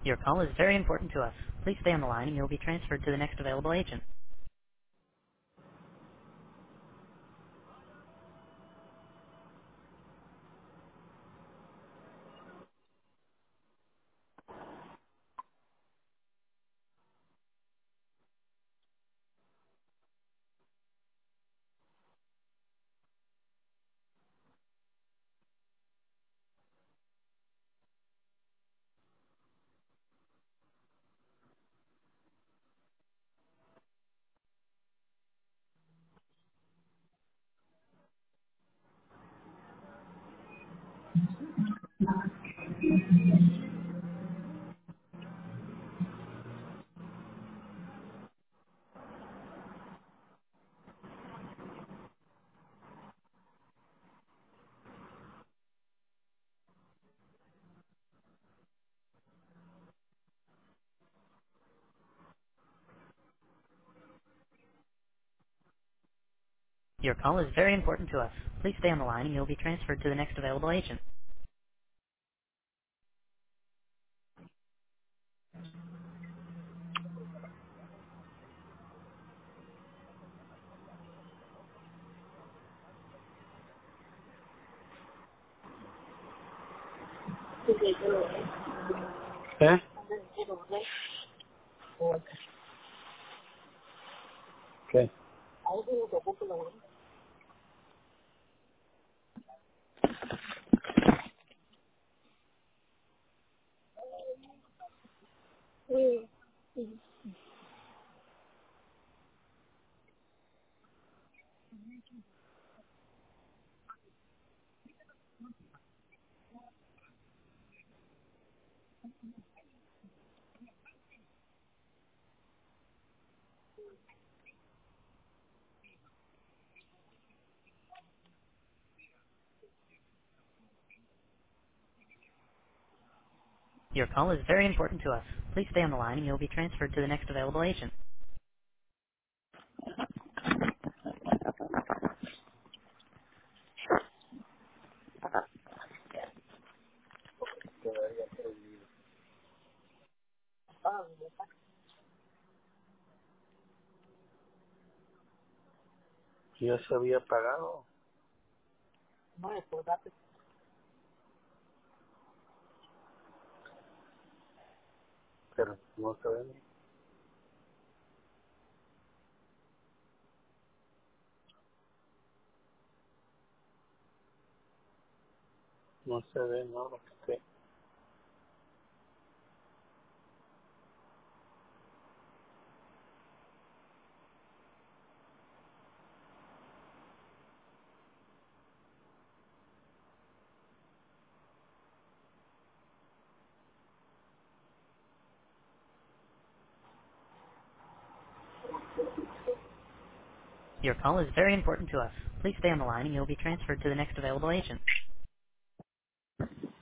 Your call is very important to us. Please stay on the line and you'll be transferred to the next available agent. Your call is very important to us. Please stay on the line and you'll be transferred to the next available agent. ¿Eh? ¿Qué? Your call is very important to us. Please stay on the line and you'll be transferred to the next available agent. Ya se había pagado, pero no se ve, no se ve, no, lo que sé. Your call is very important to us. Please stay on the line and you'll be transferred to the next available agent.